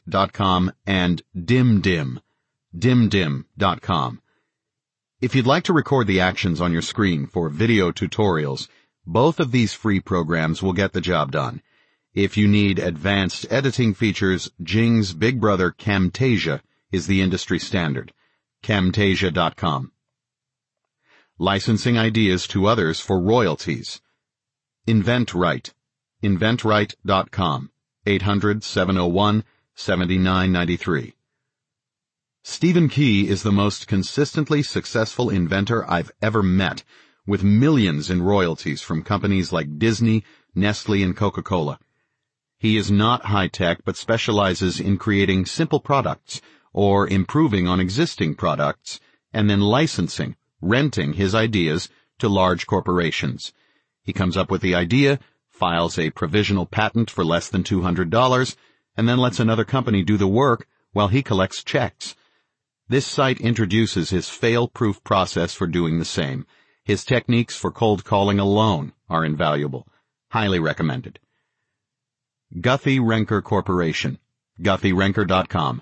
trademark.com, and dimdim.com. If you'd like to record the actions on your screen for video tutorials, both of these free programs will get the job done. If you need advanced editing features, Jing's big brother Camtasia is the industry standard. Camtasia.com. Licensing ideas to others for royalties. InventRight. InventRight.com. 800-701-7993. Stephen Key is the most consistently successful inventor I've ever met, with millions in royalties from companies like Disney, Nestle, and Coca-Cola. He is not high-tech, but specializes in creating simple products or improving on existing products and then licensing, renting his ideas to large corporations. He comes up with the idea, files a provisional patent for less than $200, and then lets another company do the work while he collects checks. This site introduces his fail-proof process for doing the same. His techniques for cold calling alone are invaluable. Highly recommended. Guthrie Renker Corporation. GuthrieRenker.com.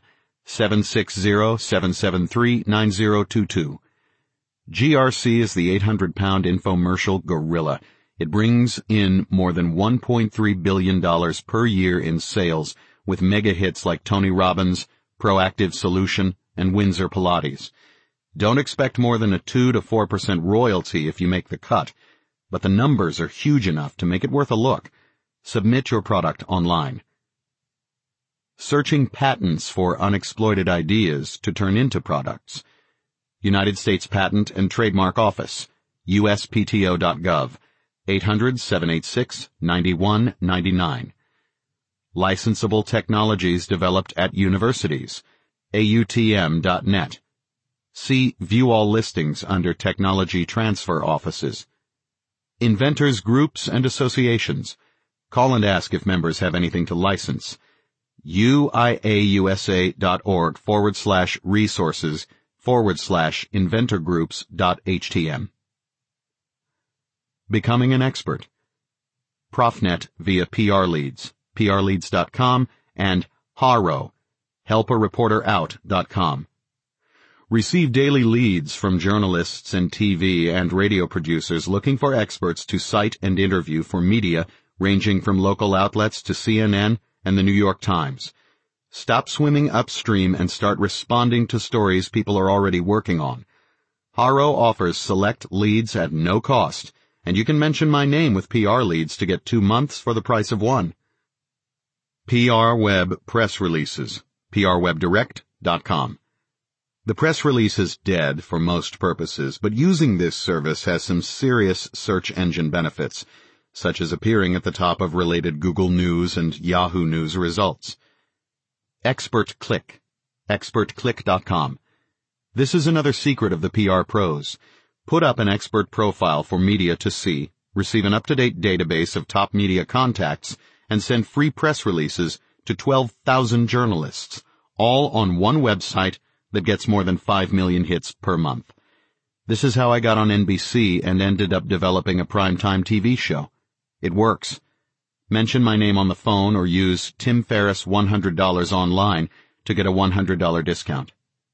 760-773-9022. GRC is the 800-pound infomercial gorilla. It brings in more than $1.3 billion per year in sales, with mega hits like Tony Robbins, Proactive Solution, and Windsor Pilates. Don't expect more than a 2 to 4% royalty if you make the cut, but the numbers are huge enough to make it worth a look. Submit your product online. Searching patents for unexploited ideas to turn into products. United States Patent and Trademark Office. USPTO.gov. 800-786-9199. Licensable technologies developed at universities. AUTM.net. See View All listings under Technology Transfer Offices. Inventors Groups and Associations. Call and ask if members have anything to license. uiausa.org/resources/inventorgroups.htm. Becoming an expert. Profnet via PR Leads, prleads.com, and Haro, helpareporterout.com. Receive daily leads from journalists and TV and radio producers looking for experts to cite and interview for media ranging from local outlets to CNN and the New York Times. Stop swimming upstream and start responding to stories people are already working on. Haro offers select leads at no cost, and you can mention my name with PR Leads to get 2 months for the price of one. PR Web Press Releases. prwebdirect.com. The press release is dead for most purposes, but using this service has some serious search engine benefits, such as appearing at the top of related Google News and Yahoo News results. ExpertClick. ExpertClick.com. This is another secret of the PR pros. Put up an expert profile for media to see, receive an up-to-date database of top media contacts, and send free press releases to 12,000 journalists, all on one website that gets more than 5 million hits per month. This is how I got on NBC and ended up developing a primetime TV show. It works. Mention my name on the phone or use Tim Ferriss $100 online to get a $100 discount.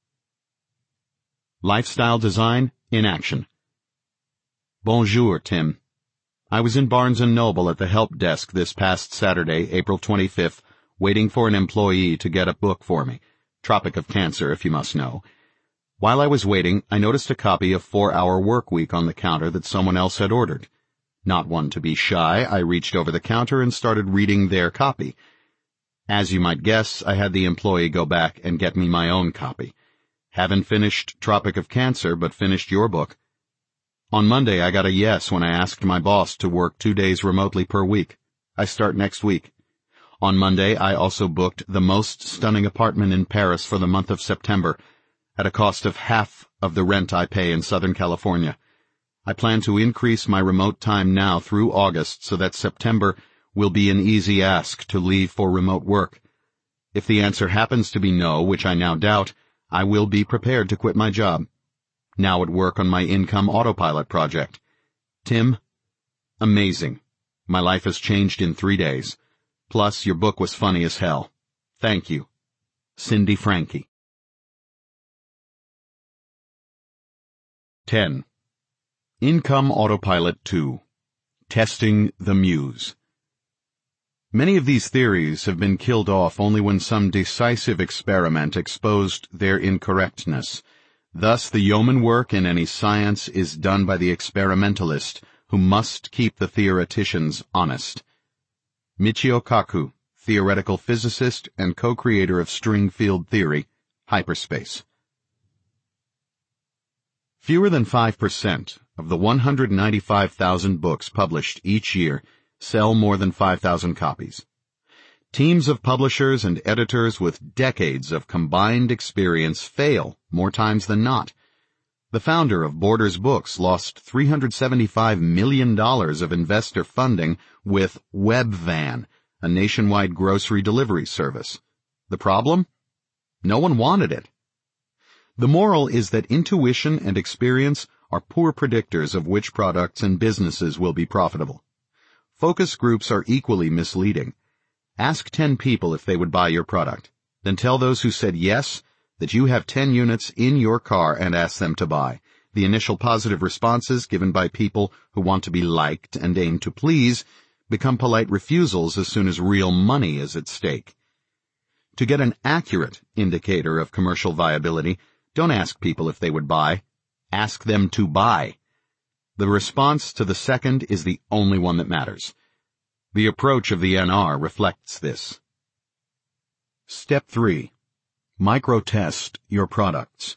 Lifestyle Design in Action. Bonjour, Tim. I was in Barnes & Noble at the help desk this past Saturday, April 25th, waiting for an employee to get a book for me. Tropic of Cancer, if you must know. While I was waiting, I noticed a copy of 4-Hour Workweek on the counter that someone else had ordered. Not one to be shy, I reached over the counter and started reading their copy. As you might guess, I had the employee go back and get me my own copy. Haven't finished Tropic of Cancer, but finished your book. On Monday, I got a yes when I asked my boss to work 2 days remotely per week. I start next week. On Monday, I also booked the most stunning apartment in Paris for the month of September, at a cost of half of the rent I pay in Southern California. I plan to increase my remote time now through August so that September will be an easy ask to leave for remote work. If the answer happens to be no, which I now doubt, I will be prepared to quit my job. Now at work on my income autopilot project. Tim, amazing. My life has changed in 3 days. Plus, your book was funny as hell. Thank you. Cindy Franke. 10. Income Autopilot 2. Testing the Muse. Many of these theories have been killed off only when some decisive experiment exposed their incorrectness. Thus, the yeoman work in any science is done by the experimentalist, who must keep the theoreticians honest. Michio Kaku, theoretical physicist and co-creator of string field theory, hyperspace. Fewer than 5% of the 195,000 books published each year sell more than 5,000 copies. Teams of publishers and editors with decades of combined experience fail more times than not. The founder of Borders Books lost $375 million of investor funding with Webvan, a nationwide grocery delivery service. The problem? No one wanted it. The moral is that intuition and experience are poor predictors of which products and businesses will be profitable. Focus groups are equally misleading. Ask 10 people if they would buy your product. Then tell those who said yes that you have 10 units in your car and ask them to buy. The initial positive responses given by people who want to be liked and aim to please become polite refusals as soon as real money is at stake. To get an accurate indicator of commercial viability, don't ask people if they would buy. Ask them to buy. The response to the second is the only one that matters. The approach of the NR reflects this. Step 3. Microtest your products.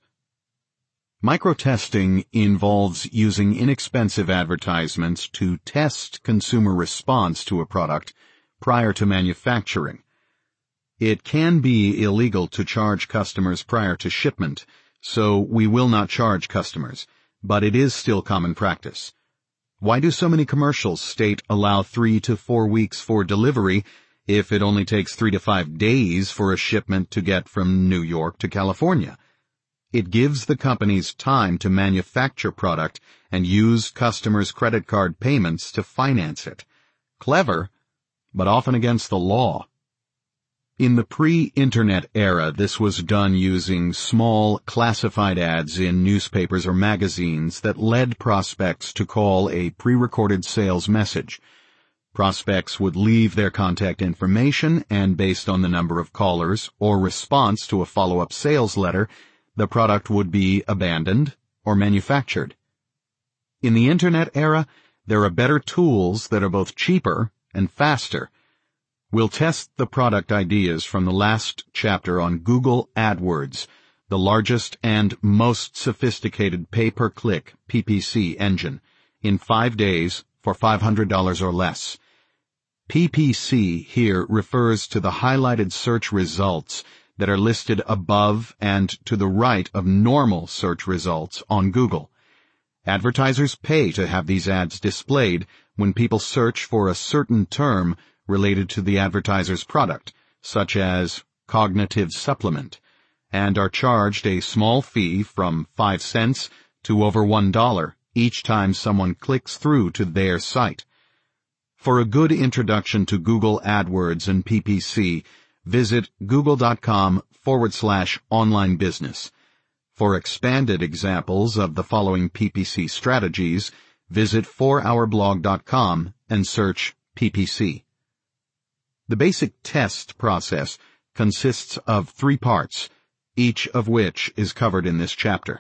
Microtesting involves using inexpensive advertisements to test consumer response to a product prior to manufacturing. It can be illegal to charge customers prior to shipment, so we will not charge customers, but it is still common practice. Why do so many commercials state allow 3 to 4 weeks for delivery if it only takes 3 to 5 days for a shipment to get from New York to California? It gives the companies time to manufacture product and use customers' credit card payments to finance it. Clever, but often against the law. In the pre-internet era, this was done using small, classified ads in newspapers or magazines that led prospects to call a pre-recorded sales message. Prospects would leave their contact information, and based on the number of callers or response to a follow-up sales letter, the product would be abandoned or manufactured. In the internet era, there are better tools that are both cheaper and faster. We'll test the product ideas from the last chapter on Google AdWords, the largest and most sophisticated pay-per-click PPC engine, in 5 days for $500 or less. PPC here refers to the highlighted search results that are listed above and to the right of normal search results on Google. Advertisers pay to have these ads displayed when people search for a certain term related to the advertiser's product, such as cognitive supplement, and are charged a small fee from 5 cents to over $1 each time someone clicks through to their site. For a good introduction to Google AdWords and PPC, visit google.com/online business. For expanded examples of the following PPC strategies, visit 4hourblog.com and search PPC. The basic test process consists of 3 parts, each of which is covered in this chapter.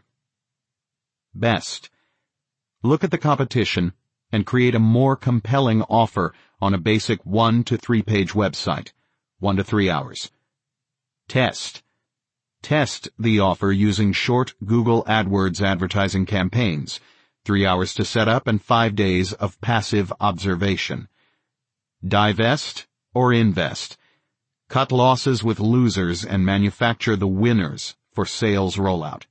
Best. Look at the competition and create a more compelling offer on a basic 1 to 3 page website, 1 to 3 hours. Test. Test the offer using short Google AdWords advertising campaigns, 3 hours to set up and 5 days of passive observation. Divest or invest. Cut losses with losers and manufacture the winners for sales rollout.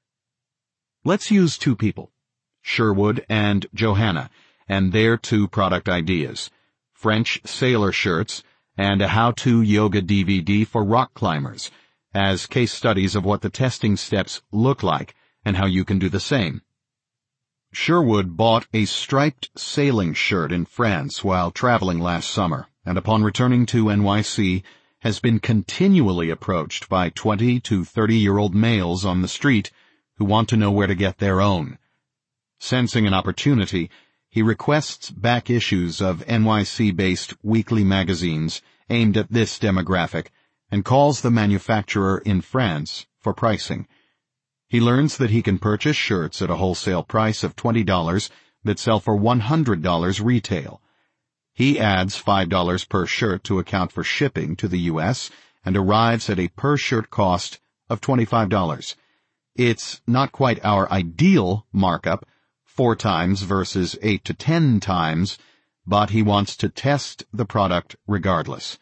Let's use 2 people, Sherwood and Johanna, and their 2 product ideas, French sailor shirts and a how-to yoga DVD for rock climbers, as case studies of what the testing steps look like and how you can do the same. Sherwood bought a striped sailing shirt in France while traveling last summer, and upon returning to NYC, has been continually approached by 20 to 30-year-old males on the street who want to know where to get their own. Sensing an opportunity, he requests back issues of NYC-based weekly magazines aimed at this demographic and calls the manufacturer in France for pricing. He learns that he can purchase shirts at a wholesale price of $20 that sell for $100 retail. He adds $5 per shirt to account for shipping to the U.S. and arrives at a per-shirt cost of $25. It's not quite our ideal markup, 4 times versus 8 to 10 times, but he wants to test the product regardless.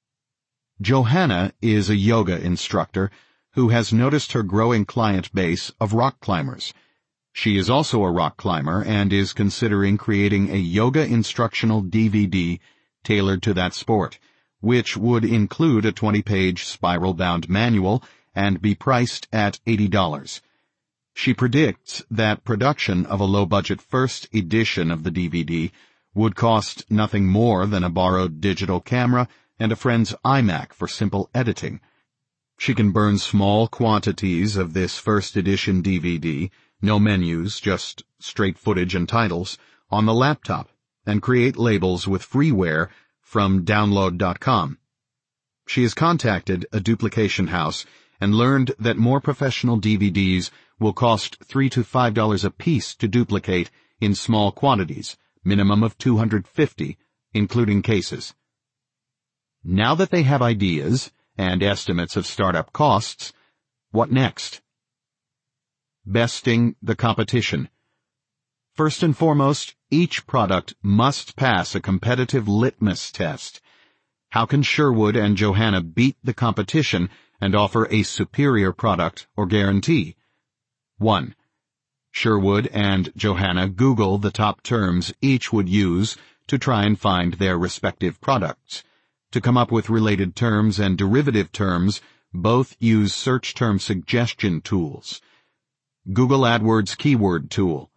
Johanna is a yoga instructor who has noticed her growing client base of rock climbers. She is also a rock climber and is considering creating a yoga instructional DVD tailored to that sport, which would include a 20-page spiral-bound manual and be priced at $80. She predicts that production of a low-budget first edition of the DVD would cost nothing more than a borrowed digital camera and a friend's iMac for simple editing. She can burn small quantities of this first edition DVD, no menus, just straight footage and titles, on the laptop, and create labels with freeware from download.com. She has contacted a duplication house and learned that more professional DVDs will cost $3 to $5 a piece to duplicate in small quantities, minimum of 250, including cases. Now that they have ideas and estimates of startup costs, what next? Besting the competition. First and foremost, each product must pass a competitive litmus test. How can Sherwood and Johanna beat the competition and offer a superior product or guarantee? 1. Sherwood and Johanna Google the top terms each would use to try and find their respective products. To come up with related terms and derivative terms, both use search term suggestion tools. Google AdWords Keyword Tool.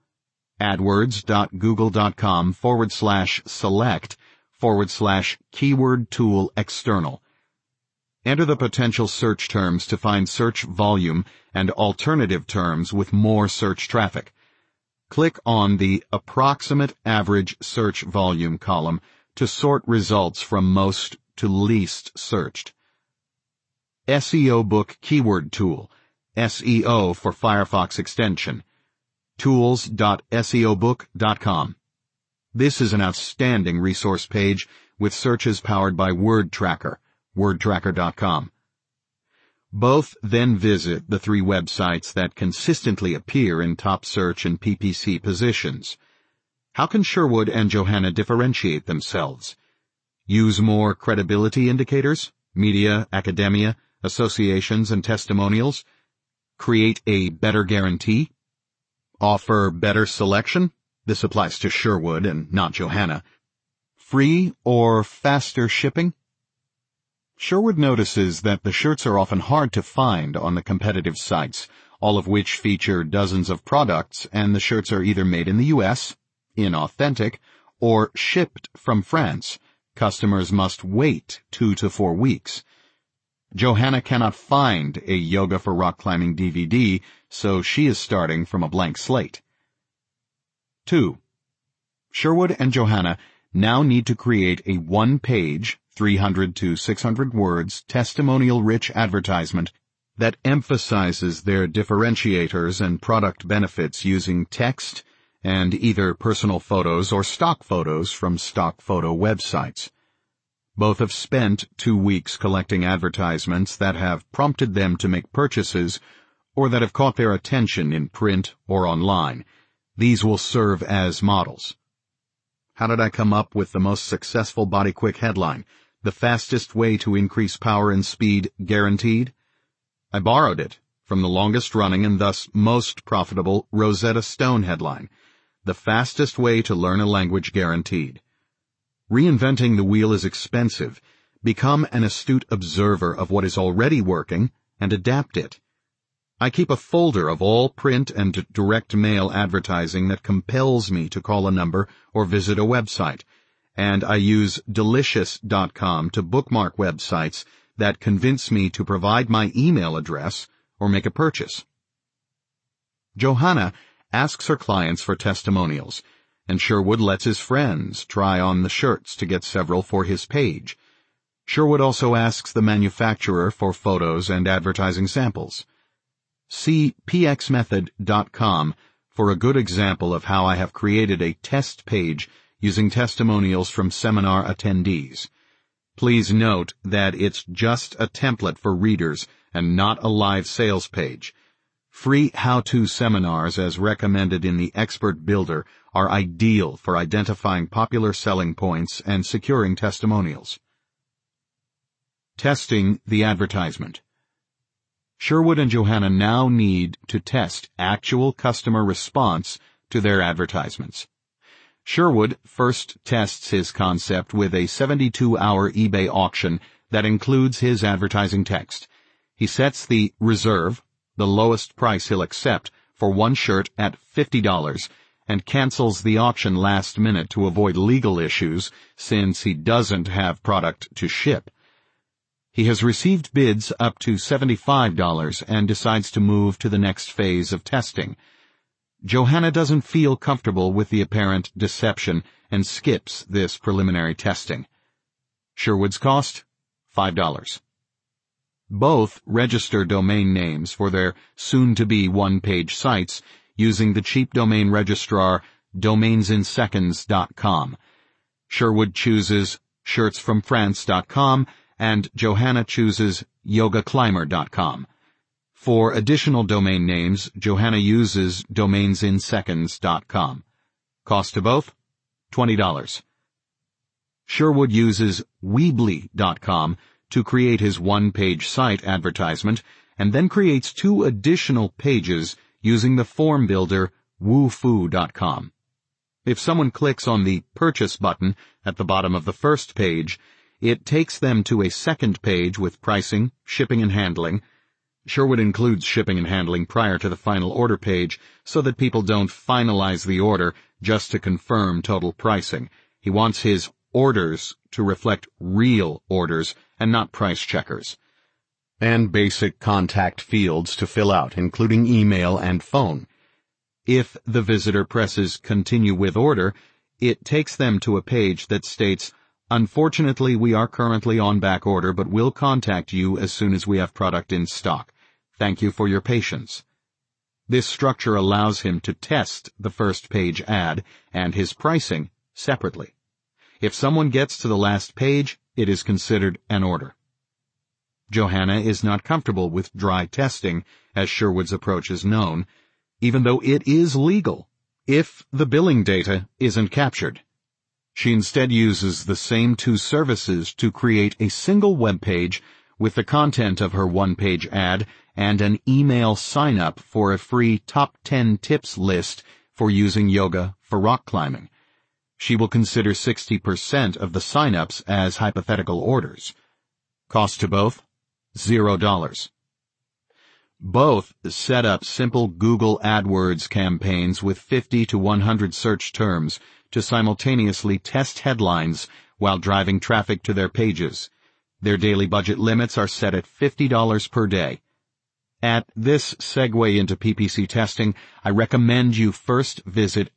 adwords.google.com/select/keyword tool external. Enter the potential search terms to find search volume and alternative terms with more search traffic. Click on the Approximate Average Search Volume column to sort results from most to least searched. SEO Book Keyword Tool, SEO for Firefox extension, tools.seobook.com. This is an outstanding resource page with searches powered by WordTracker, wordtracker.com. Both then visit the 3 websites that consistently appear in top search and PPC positions. How can Sherwood and Johanna differentiate themselves? Use more credibility indicators, media, academia, associations, and testimonials? Create a better guarantee? Offer better selection? This applies to Sherwood and not Johanna. Free or faster shipping? Sherwood notices that the shirts are often hard to find on the competitive sites, all of which feature dozens of products, and the shirts are either made in the U.S., inauthentic, or shipped from France. Customers must wait 2 to 4 weeks. Johanna cannot find a Yoga for Rock Climbing DVD, so she is starting from a blank slate. 2. Sherwood and Johanna now need to create a 1-page, 300 to 600 words, testimonial-rich advertisement that emphasizes their differentiators and product benefits using text and either personal photos or stock photos from stock photo websites. Both have spent 2 weeks collecting advertisements that have prompted them to make purchases or that have caught their attention in print or online. These will serve as models. How did I come up with the most successful BodyQuick headline? The fastest way to increase power and speed guaranteed? I borrowed it from the longest running and thus most profitable Rosetta Stone headline. The fastest way to learn a language guaranteed. Reinventing the wheel is expensive. Become an astute observer of what is already working and adapt it. I keep a folder of all print and direct mail advertising that compels me to call a number or visit a website, and I use Delicious.com to bookmark websites that convince me to provide my email address or make a purchase. Johanna asks her clients for testimonials, and Sherwood lets his friends try on the shirts to get several for his page. Sherwood also asks the manufacturer for photos and advertising samples. See pxmethod.com for a good example of how I have created a test page using testimonials from seminar attendees. Please note that it's just a template for readers and not a live sales page. Free how-to seminars as recommended in the Expert Builder are ideal for identifying popular selling points and securing testimonials. Testing the advertisement. Sherwood and Johanna now need to test actual customer response to their advertisements. Sherwood first tests his concept with a 72-hour eBay auction that includes his advertising text. He sets the reserve, the lowest price he'll accept, for one shirt at $50 and cancels the auction last minute to avoid legal issues since he doesn't have product to ship. He has received bids up to $75 and decides to move to the next phase of testing. Johanna doesn't feel comfortable with the apparent deception and skips this preliminary testing. Sherwood's cost? $5. Both register domain names for their soon-to-be one-page sites using the cheap domain registrar domainsinseconds.com. Sherwood chooses shirtsfromfrance.com and Johanna chooses yogaclimber.com. For additional domain names, Johanna uses domainsinseconds.com. Cost to both? $20. Sherwood uses Weebly.com to create his one-page site advertisement and then creates 2 additional pages using the form builder Woofu.com. If someone clicks on the Purchase button at the bottom of the first page, it takes them to a second page with pricing, shipping and handling. Sherwood includes shipping and handling prior to the final order page so that people don't finalize the order just to confirm total pricing. He wants his orders to reflect real orders and not price checkers. And basic contact fields to fill out, including email and phone. If the visitor presses Continue with Order, it takes them to a page that states, "Unfortunately, we are currently on back order, but we'll contact you as soon as we have product in stock. Thank you for your patience." This structure allows him to test the first page ad and his pricing separately. If someone gets to the last page, it is considered an order. Johanna is not comfortable with dry testing, as Sherwood's approach is known, even though it is legal, if the billing data isn't captured. She instead uses the same 2 services to create a single web page with the content of her one-page ad and an email sign-up for a free top 10 tips list for using yoga for rock climbing. She will consider 60% of the sign-ups as hypothetical orders. Cost to both? $0. Both set up simple Google AdWords campaigns with 50 to 100 search terms to simultaneously test headlines while driving traffic to their pages. Their daily budget limits are set at $50 per day. At this segue into PPC testing, I recommend you first visit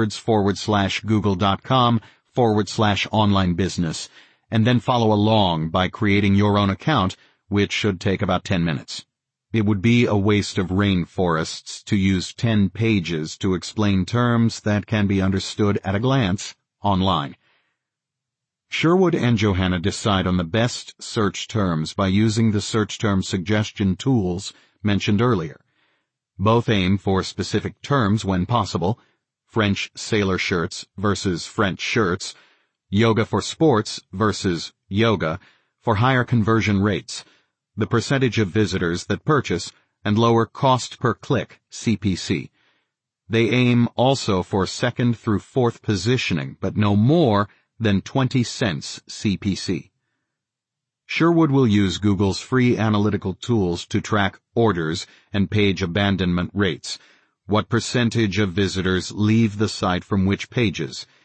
AdWords/Google.com/online business, and then follow along by creating your own account, which should take about 10 minutes. It would be a waste of rainforests to use 10 pages to explain terms that can be understood at a glance online. Sherwood and Johanna decide on the best search terms by using the search term suggestion tools mentioned earlier. Both aim for specific terms when possible: French sailor shirts versus French shirts, yoga for sports versus yoga, for higher conversion rates, the percentage of visitors that purchase, and lower cost per click, CPC. They aim also for 2nd through 4th positioning, but no more than 20 cents CPC. Sherwood will use Google's free analytical tools to track orders and page abandonment rates, what percentage of visitors leave the site from which pages.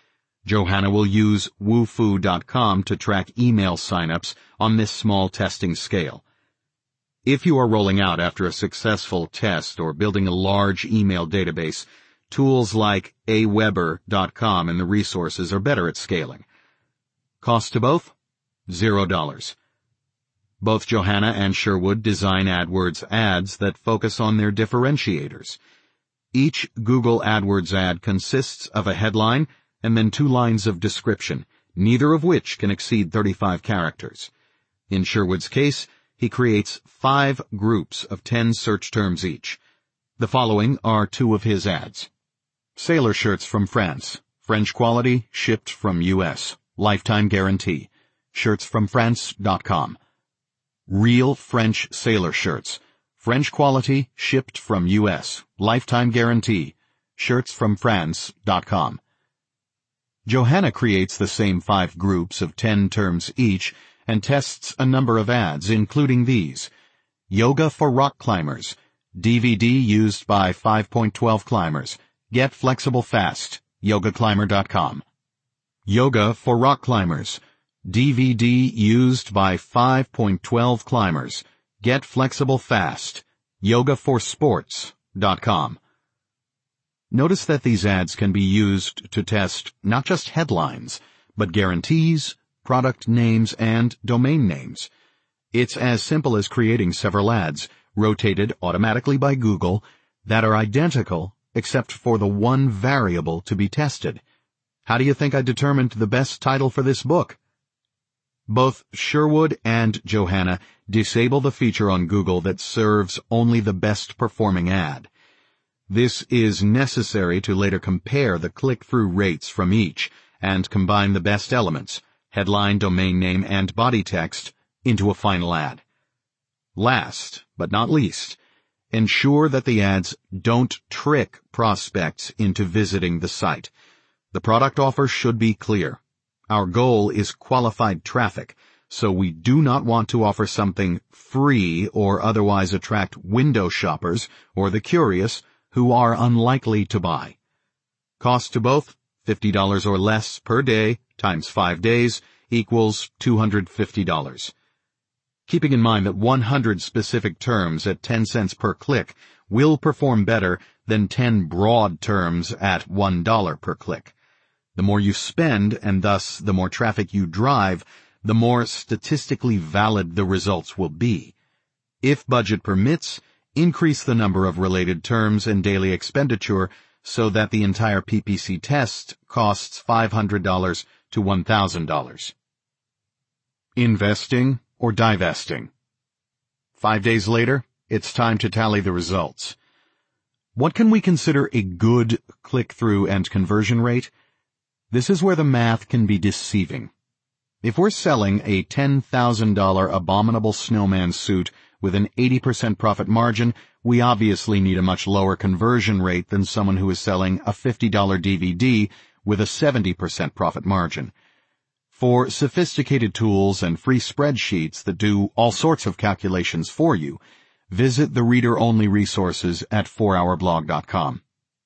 Johanna will use Wufoo.com to track email signups on this small testing scale. If you are rolling out after a successful test or building a large email database, tools like Aweber.com and the resources are better at scaling. Cost to both? $0. Both Johanna and Sherwood design AdWords ads that focus on their differentiators. Each Google AdWords ad consists of a headline and then 2 lines of description, neither of which can exceed 35 characters. In Sherwood's case, he creates 5 groups of 10 search terms each. The following are 2 of his ads. Sailor shirts from France. French quality, shipped from U.S. Lifetime guarantee. Shirtsfromfrance.com. Real French sailor shirts. French quality, shipped from U.S. Lifetime guarantee. Shirtsfromfrance.com. Johanna creates the same 5 groups of 10 terms each and tests a number of ads, including these. Yoga for rock climbers. DVD used by 5.12 climbers. Get flexible fast. YogaClimber.com. Yoga for rock climbers. DVD used by 5.12 climbers. Get flexible fast. YogaForSports.com. Notice that these ads can be used to test not just headlines, but guarantees, product names, and domain names. It's as simple as creating several ads, rotated automatically by Google, that are identical except for the one variable to be tested. How do you think I determined the best title for this book? Both Sherwood and Johanna disable the feature on Google that serves only the best performing ad. This is necessary to later compare the click-through rates from each and combine the best elements, headline, domain name, and body text, into a final ad. Last, but not least, ensure that the ads don't trick prospects into visiting the site. The product offer should be clear. Our goal is qualified traffic, so we do not want to offer something free or otherwise attract window shoppers or the curious who are unlikely to buy. Cost to both, $50 or less per day times 5 days equals $250. Keeping in mind that 100 specific terms at 10 cents per click will perform better than 10 broad terms at $1 per click. The more you spend, and thus the more traffic you drive, the more statistically valid the results will be. If budget permits, increase the number of related terms and daily expenditure so that the entire PPC test costs $500 to $1,000. Investing or divesting. 5 days later, it's time to tally the results. What can we consider a good click-through and conversion rate? This is where the math can be deceiving. If we're selling a $10,000 abominable snowman suit with an 80% profit margin, we obviously need a much lower conversion rate than someone who is selling a $50 DVD with a 70% profit margin. For sophisticated tools and free spreadsheets that do all sorts of calculations for you, visit the reader-only resources at 4hourblog.com.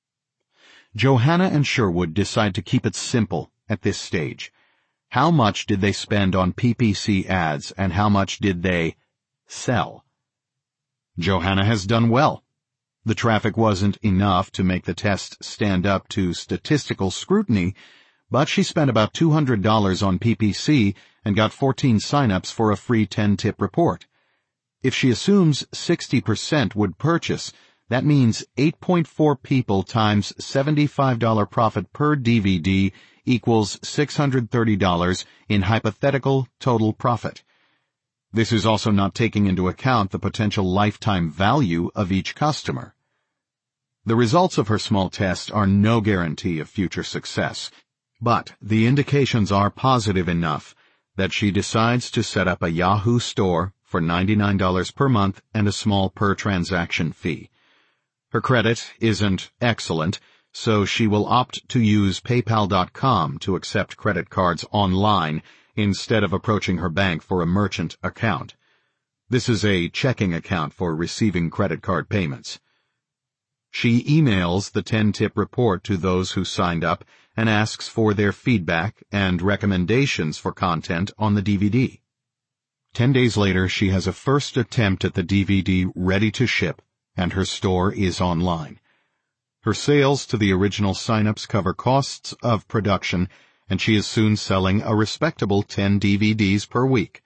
Johanna and Sherwood decide to keep it simple at this stage. How much did they spend on PPC ads and how much did they sell? Johanna has done well. The traffic wasn't enough to make the test stand up to statistical scrutiny, but she spent about $200 on PPC and got 14 signups for a free 10-tip report. If she assumes 60% would purchase, that means 8.4 people times $75 profit per DVD equals $630 in hypothetical total profit. This is also not taking into account the potential lifetime value of each customer. The results of her small test are no guarantee of future success, but the indications are positive enough that she decides to set up a Yahoo store for $99 per month and a small per-transaction fee. Her credit isn't excellent, so she will opt to use PayPal.com to accept credit cards online instead of approaching her bank for a merchant account. This is a checking account for receiving credit card payments. She emails the 10-tip report to those who signed up and asks for their feedback and recommendations for content on the DVD. 10 days later, she has a first attempt at the DVD ready to ship, and her store is online. Her sales to the original signups cover costs of production, and she is soon selling a respectable 10 DVDs per week,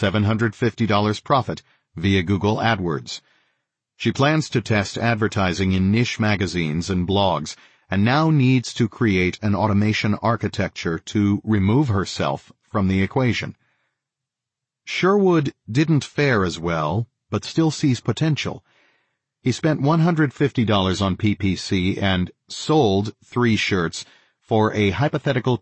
$750 profit via Google AdWords. She plans to test advertising in niche magazines and blogs, and now needs to create an automation architecture to remove herself from the equation. Sherwood didn't fare as well, but still sees potential. He spent $150 on PPC and sold 3 shirts for a hypothetical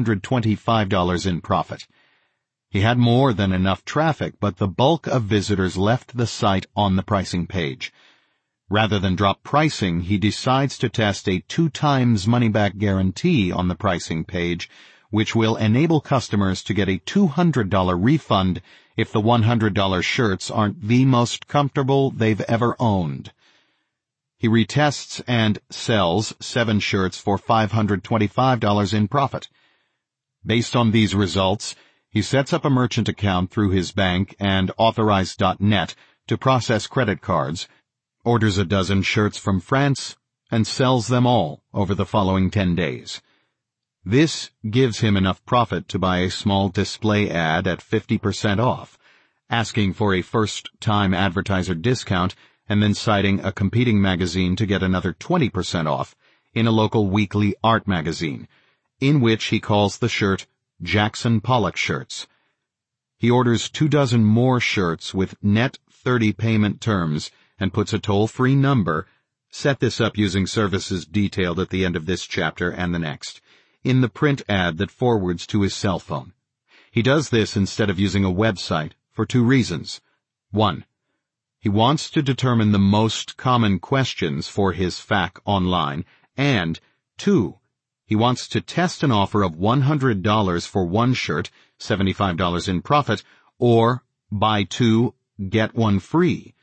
$225 in profit. He had more than enough traffic, but the bulk of visitors left the site on the pricing page. Rather than drop pricing, he decides to test a 2 times money-back guarantee on the pricing page, which will enable customers to get a $200 refund if the $100 shirts aren't the most comfortable they've ever owned. He retests and sells 7 shirts for $525 in profit. Based on these results, he sets up a merchant account through his bank and Authorize.net to process credit cards, orders a dozen shirts from France, and sells them all over the following 10 days. This gives him enough profit to buy a small display ad at 50% off, asking for a first-time advertiser discount and then citing a competing magazine to get another 20% off in a local weekly art magazine, in which he calls the shirt Jackson Pollock shirts. He orders 24 more shirts with net 30 payment terms and puts a toll-free number, set this up using services detailed at the end of this chapter and the next, in the print ad that forwards to his cell phone. He does this instead of using a website for 2 reasons. 1. He wants to determine the most common questions for his FAQ online, and 2. He wants to test an offer of $100 for 1 shirt, $75 in profit, or buy 2, get 1 free.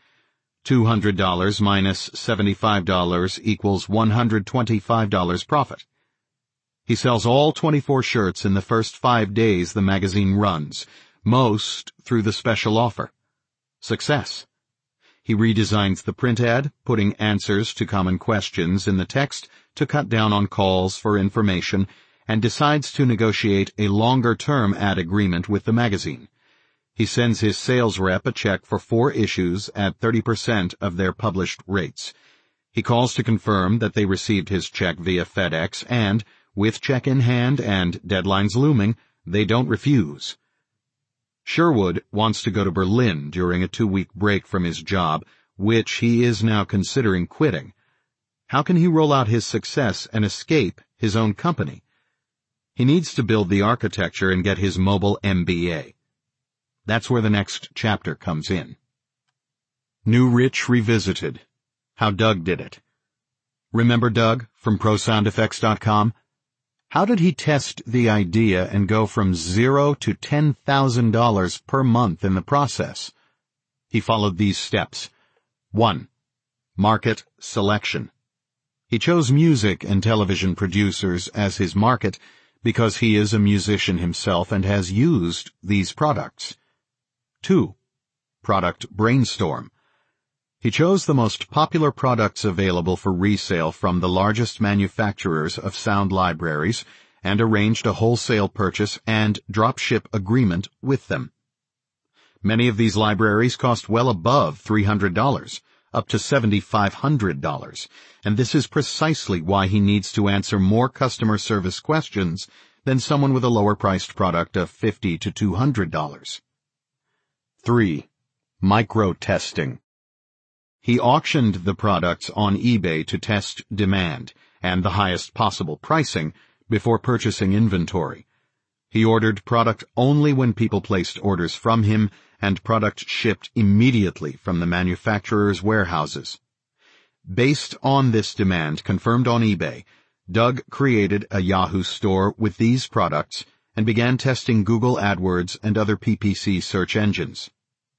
$200 minus $75 equals $125 profit. He sells all 24 shirts in the first 5 days the magazine runs, most through the special offer. Success. He redesigns the print ad, putting answers to common questions in the text to cut down on calls for information, and decides to negotiate a longer-term ad agreement with the magazine. He sends his sales rep a check for 4 issues at 30% of their published rates. He calls to confirm that they received his check via FedEx and, with check in hand and deadlines looming, they don't refuse. Sherwood wants to go to Berlin during a 2-week break from his job, which he is now considering quitting. How can he roll out his success and escape his own company? He needs to build the architecture and get his mobile MBA. That's where the next chapter comes in. New Rich Revisited. How Doug Did It. Remember Doug from ProSoundEffects.com? How did he test the idea and go from $0 to $10,000 per month in the process? He followed these steps. 1. Market selection. He chose music and television producers as his market because he is a musician himself and has used these products. 2. Product brainstorm. He chose the most popular products available for resale from the largest manufacturers of sound libraries and arranged a wholesale purchase and drop-ship agreement with them. Many of these libraries cost well above $300, up to $7,500, and this is precisely why he needs to answer more customer service questions than someone with a lower-priced product of $50 to $200. 3. Micro-testing. He auctioned the products on eBay to test demand and the highest possible pricing before purchasing inventory. He ordered product only when people placed orders from him, and product shipped immediately from the manufacturer's warehouses. Based on this demand confirmed on eBay, Doug created a Yahoo store with these products and began testing Google AdWords and other PPC search engines.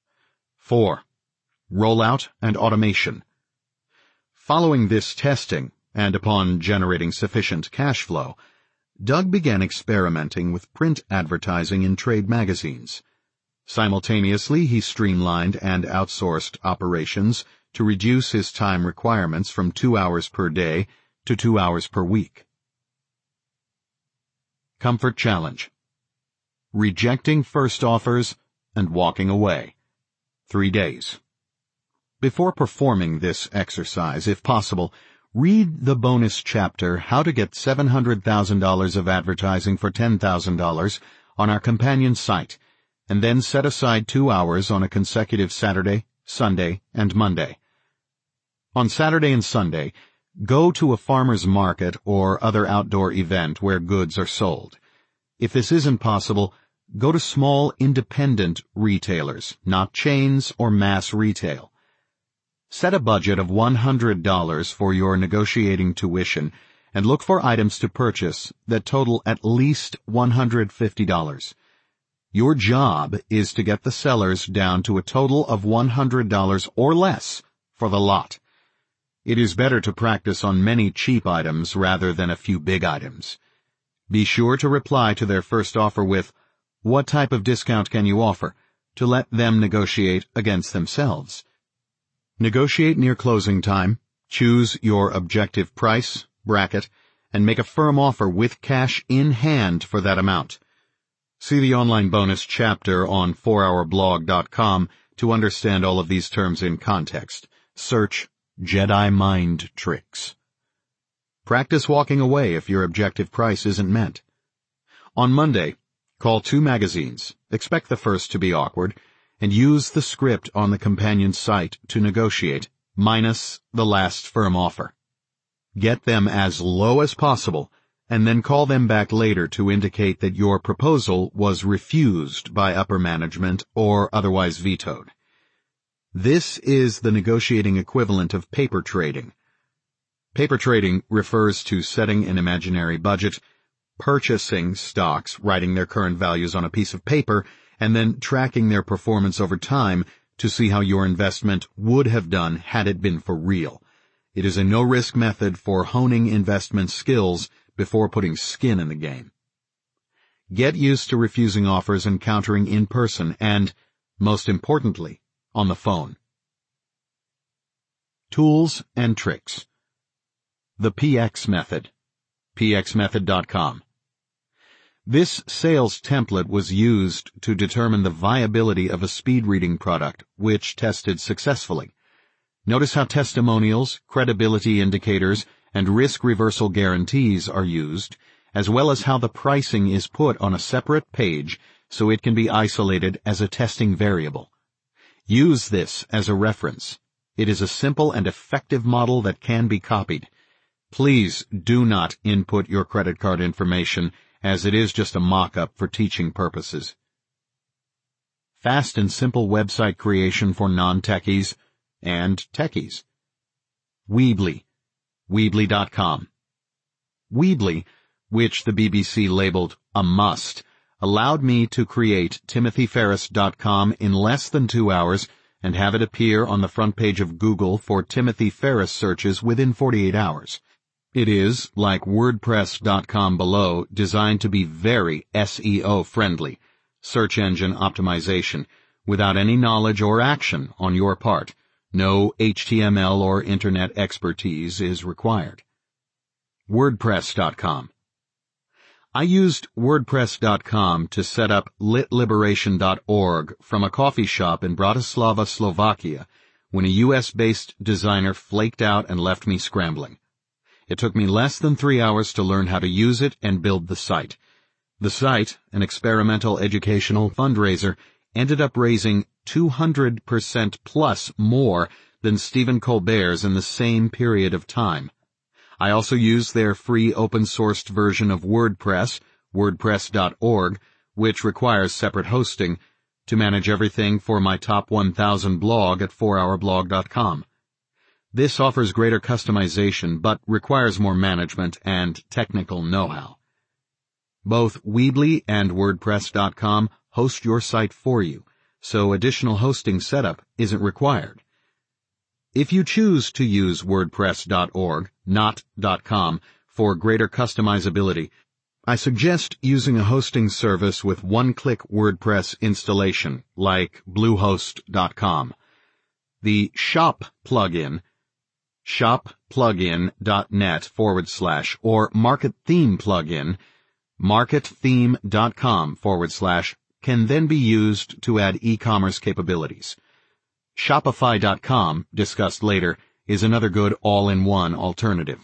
4. Rollout and automation. Following this testing, and upon generating sufficient cash flow, Doug began experimenting with print advertising in trade magazines. Simultaneously, he streamlined and outsourced operations to reduce his time requirements from 2 hours per day to 2 hours per week. Comfort Challenge. Rejecting first offers and walking away. 3 days. Before performing this exercise, if possible, read the bonus chapter, How to Get $700,000 of Advertising for $10,000, on our companion site, and then set aside 2 hours on a consecutive Saturday, Sunday, and Monday. On Saturday and Sunday, go to a farmer's market or other outdoor event where goods are sold. If this isn't possible, go to small independent retailers, not chains or mass retail. Set a budget of $100 for your negotiating tuition and look for items to purchase that total at least $150. Your job is to get the sellers down to a total of $100 or less for the lot. It is better to practice on many cheap items rather than a few big items. Be sure to reply to their first offer with, "What type of discount can you offer?" to let them negotiate against themselves. Negotiate near closing time, choose your objective price, bracket, and make a firm offer with cash in hand for that amount. See the online bonus chapter on 4hourblog.com to understand all of these terms in context. Search Jedi Mind Tricks. Practice walking away if your objective price isn't met. On Monday, call 2 magazines, expect the first to be awkward, and use the script on the companion site to negotiate, minus the last firm offer. Get them as low as possible, and then call them back later to indicate that your proposal was refused by upper management or otherwise vetoed. This is the negotiating equivalent of paper trading. Paper trading refers to setting an imaginary budget, purchasing stocks, writing their current values on a piece of paper, and then tracking their performance over time to see how your investment would have done had it been for real. It is a no-risk method for honing investment skills before putting skin in the game. Get used to refusing offers and countering in person and, most importantly, on the phone. Tools and tricks. The PX Method. pxmethod.com. This sales template was used to determine the viability of a speed reading product, which tested successfully. Notice how testimonials, credibility indicators, and risk reversal guarantees are used, as well as how the pricing is put on a separate page so it can be isolated as a testing variable. Use this as a reference. It is a simple and effective model that can be copied. Please do not input your credit card information, as it is just a mock-up for teaching purposes. Fast and simple website creation for non-techies and techies. Weebly. Weebly.com. Weebly, which the BBC labeled a must, allowed me to create timothyferris.com in less than 2 hours and have it appear on the front page of Google for Timothy Ferris searches within 48 hours. It is, like WordPress.com below, designed to be very SEO-friendly, search engine optimization, without any knowledge or action on your part. No HTML or Internet expertise is required. WordPress.com. I used WordPress.com to set up litliberation.org from a coffee shop in Bratislava, Slovakia, when a US-based designer flaked out and left me scrambling. It took me less than 3 hours to learn how to use it and build the site. The site, an experimental educational fundraiser, ended up raising 200% plus more than Stephen Colbert's in the same period of time. I also used their free open-sourced version of WordPress, WordPress.org, which requires separate hosting, to manage everything for my top 1,000 blog at 4hourblog.com. This offers greater customization, but requires more management and technical know-how. Both Weebly and WordPress.com host your site for you, so additional hosting setup isn't required. If you choose to use WordPress.org, not .com, for greater customizability, I suggest using a hosting service with one-click WordPress installation, like Bluehost.com. The Shop plugin, shopplugin.net / or Market Theme plugin, markettheme.com / can then be used to add e-commerce capabilities. Shopify.com, discussed later, is another good all-in-one alternative.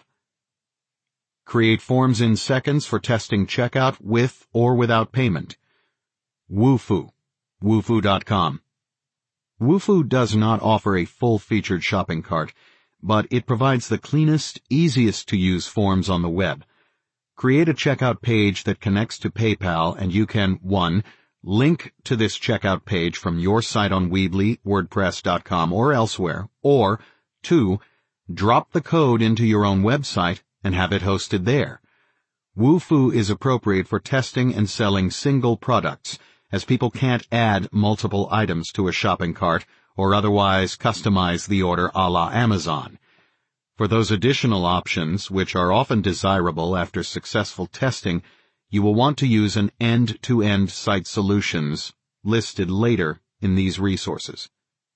Create forms in seconds for testing checkout with or without payment. Wufoo, wufoo.com. Wufoo does not offer a full-featured shopping cart, but it provides the cleanest, easiest-to-use forms on the web. Create a checkout page that connects to PayPal, and you can 1. Link to this checkout page from your site on Weebly, WordPress.com, or elsewhere, or 2. Drop the code into your own website and have it hosted there. Wufoo is appropriate for testing and selling single products, as people can't add multiple items to a shopping cart or otherwise customize the order a la Amazon. For those additional options, which are often desirable after successful testing, you will want to use an end-to-end site solutions listed later in these resources.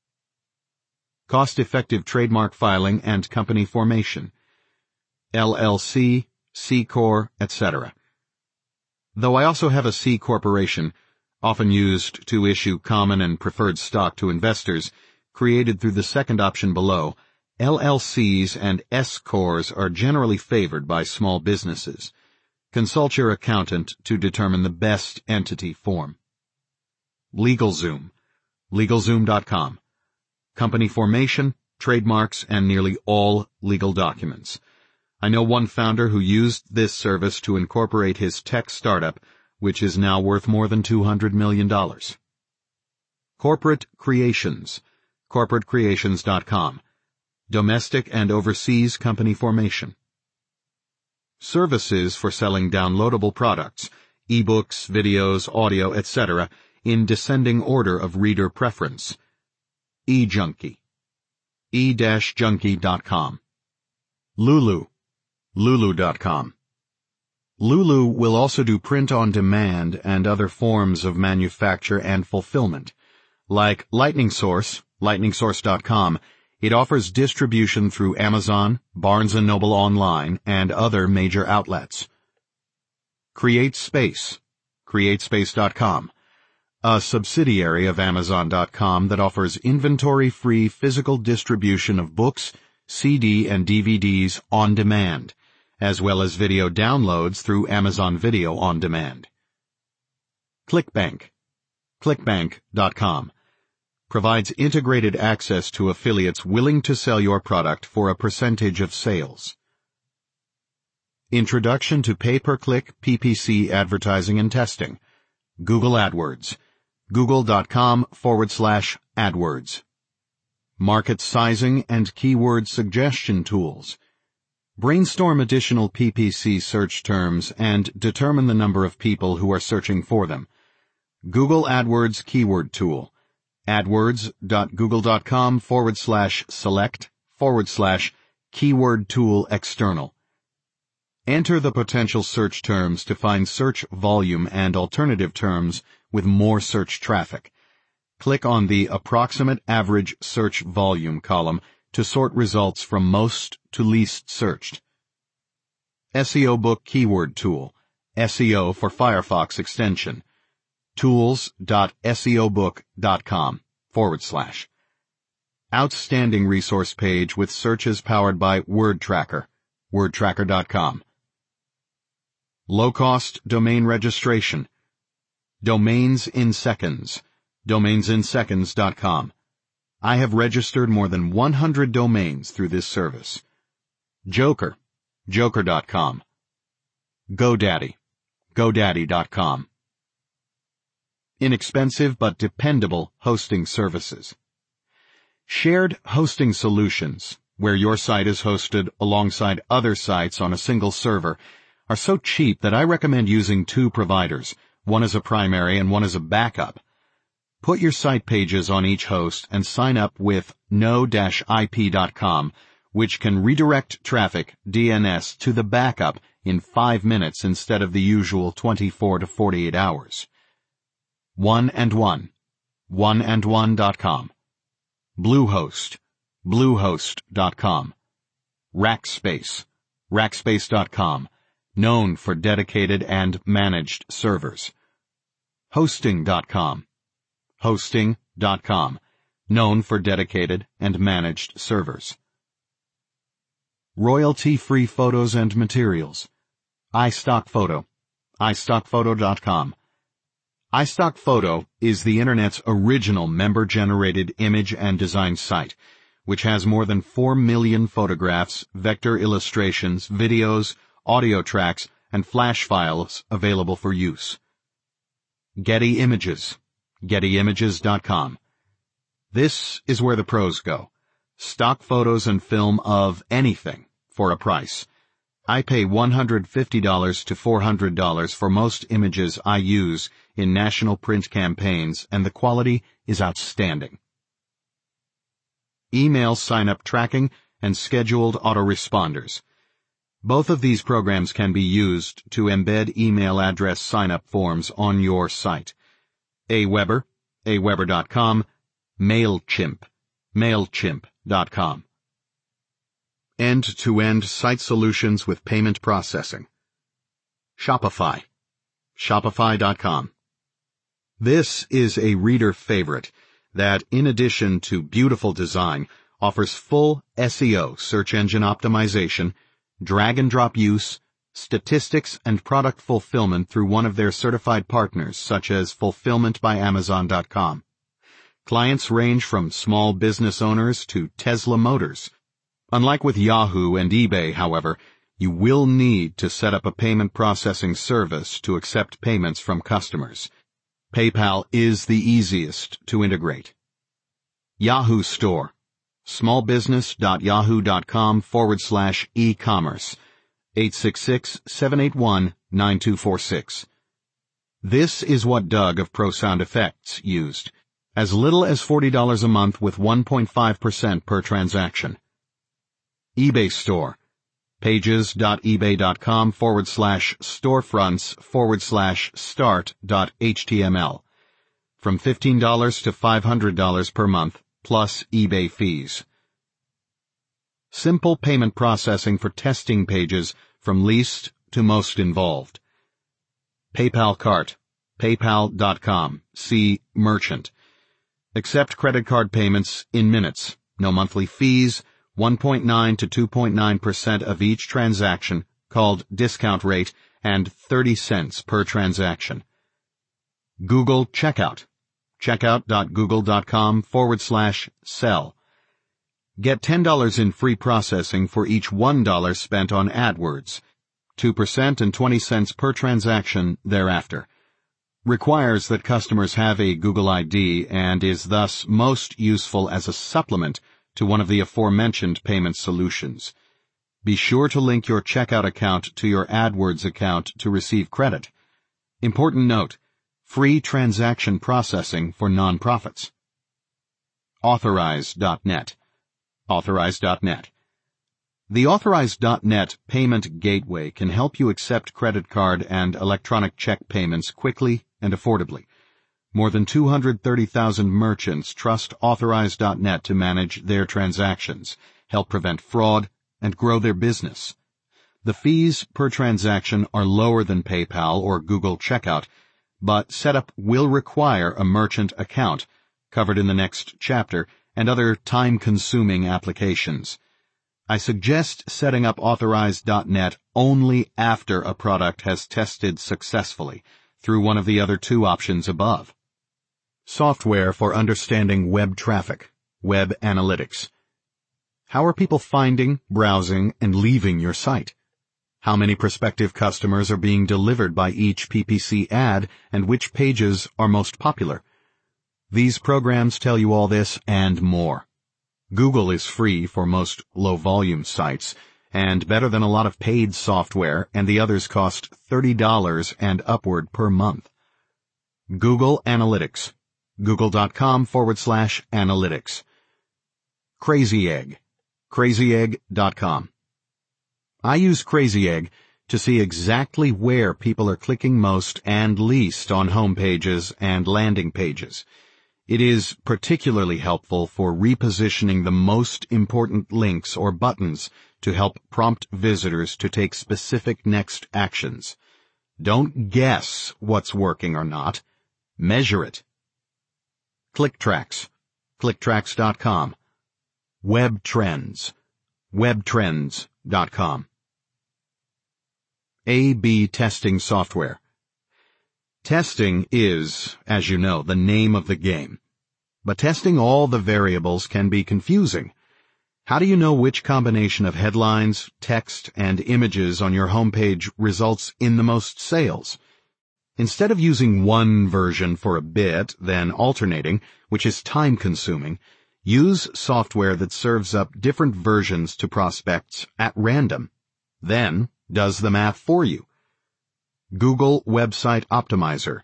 Cost-effective trademark filing and company formation. LLC, C Corp, etc. Though I also have a C corporation, often used to issue common and preferred stock to investors, created through the second option below, LLCs and S Corps are generally favored by small businesses. Consult your accountant to determine the best entity form. LegalZoom, LegalZoom.com. Company formation, trademarks, and nearly all legal documents. I know one founder who used this service to incorporate his tech startup, which is now worth more than $200 million. Corporate Creations, corporatecreations.com. Domestic and overseas company formation. Services for selling downloadable products, ebooks, videos, audio, etc., in descending order of reader preference. eJunkie, e-junkie.com. Lulu, lulu.com. Lulu will also do print on demand and other forms of manufacture and fulfillment. Like Lightning Source, lightningsource.com, it offers distribution through Amazon, Barnes & Noble Online, and other major outlets. CreateSpace, createspace.com, a subsidiary of Amazon.com that offers inventory-free physical distribution of books, CD and DVDs on demand, as well as video downloads through Amazon Video on Demand. ClickBank, clickbank.com, provides integrated access to affiliates willing to sell your product for a percentage of sales. Introduction to Pay-per-click PPC advertising and testing. Google AdWords, google.com/AdWords. Market sizing and keyword suggestion tools. Brainstorm additional PPC search terms and determine the number of people who are searching for them. Google AdWords Keyword Tool. adwords.google.com/select/keyword tool external. Enter the potential search terms to find search volume and alternative terms with more search traffic. Click on the Approximate Average Search Volume column to sort results from most to least searched. SEO Book Keyword Tool. SEO for Firefox extension. tools.seobook.com /. Outstanding resource page with searches powered by WordTracker. wordtracker.com. Low-cost domain registration. Domains in Seconds. domainsinseconds.com. I have registered more than 100 domains through this service. Joker. Joker.com. GoDaddy. GoDaddy.com. Inexpensive but dependable hosting services. Shared hosting solutions, where your site is hosted alongside other sites on a single server, are so cheap that I recommend using two providers, one as a primary and one as a backup. Put your site pages on each host and sign up with no-ip.com, which can redirect traffic, DNS, to the backup in 5 minutes instead of the usual 24 to 48 hours. 1&1, oneandone.com. Bluehost, bluehost.com. Rackspace, rackspace.com, known for dedicated and managed servers. Hosting.com, hosting.com, known for dedicated and managed servers. Royalty-free photos and materials. iStockPhoto, iStockPhoto.com. iStockPhoto is the Internet's original member-generated image and design site, which has more than 4 million photographs, vector illustrations, videos, audio tracks, and flash files available for use. Getty Images, gettyimages.com. This is where the pros go. Stock photos and film of anything for a price. I pay $150 to $400 for most images I use in national print campaigns, and the quality is outstanding. Email sign-up tracking and scheduled autoresponders. Both of these programs can be used to embed email address sign-up forms on your site. Aweber, aweber.com, MailChimp, MailChimp.com. End-to-end site solutions with payment processing. Shopify, Shopify.com. This is a reader favorite that, in addition to beautiful design, offers full SEO, search engine optimization, drag-and-drop use, statistics, and product fulfillment through one of their certified partners, such as FulfillmentByAmazon.com. Clients range from small business owners to Tesla Motors. Unlike with Yahoo and eBay, however, you will need to set up a payment processing service to accept payments from customers. PayPal is the easiest to integrate. Yahoo Store, smallbusiness.yahoo.com/e-commerce, 866-781-9246. This is what Doug of Pro Sound Effects used. As little as $40 a month with 1.5% per transaction. eBay Store, pages.ebay.com/storefronts/start.html. From $15 to $500 per month, plus eBay fees. Simple payment processing for testing pages from least to most involved. PayPal Cart, paypal.com, see Merchant. Accept credit card payments in minutes, no monthly fees, 1.9 to 2.9% of each transaction, called discount rate, and 30 cents per transaction. Google Checkout, checkout.google.com/sell. Get $10 in free processing for each $1 spent on AdWords, 2% and 20 cents per transaction thereafter. Requires that customers have a Google ID and is thus most useful as a supplement to one of the aforementioned payment solutions. Be sure to link your checkout account to your AdWords account to receive credit. Important note, free transaction processing for nonprofits. Authorize.net, authorize.net. The Authorize.net payment gateway can help you accept credit card and electronic check payments quickly and affordably. More than 230,000 merchants trust Authorize.net to manage their transactions, help prevent fraud, and grow their business. The fees per transaction are lower than PayPal or Google Checkout, but setup will require a merchant account, covered in the next chapter, and other time-consuming applications. I suggest setting up Authorize.net only after a product has tested successfully, through one of the other two options above. Software for understanding web traffic, web analytics. How are people finding, browsing, and leaving your site? How many prospective customers are being delivered by each PPC ad, and which pages are most popular? These programs tell you all this and more. Google is free for most low-volume sites, and better than a lot of paid software, and the others cost $30 and upward per month. Google Analytics, google.com/analytics. Crazy Egg, crazyegg.com. I use Crazy Egg to see exactly where people are clicking most and least on home pages and landing pages. It is particularly helpful for repositioning the most important links or buttons to help prompt visitors to take specific next actions. Don't guess what's working or not. Measure it. ClickTracks, clicktracks.com. WebTrends, webtrends.com. A/B testing software. Testing is, as you know, the name of the game. But testing all the variables can be confusing. How do you know which combination of headlines, text, and images on your homepage results in the most sales? Instead of using one version for a bit, then alternating, which is time-consuming, use software that serves up different versions to prospects at random. Then, does the math for you. Google Website Optimizer.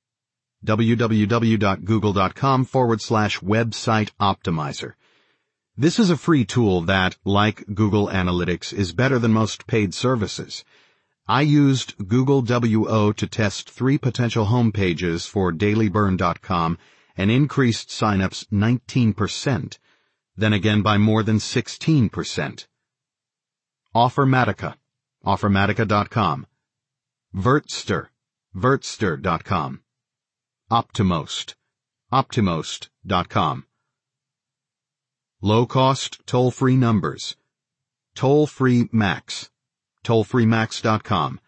www.google.com/website optimizer. This is a free tool that, like Google Analytics, is better than most paid services. I used Google WO to test 3 potential homepages for dailyburn.com and increased signups 19%, then again by more than 16%. Offermatica, offermatica.com. Vertster, vertster.com. Optimost, optimost.com. Low-cost toll-free numbers. Toll-free Max, tollfreemax.com,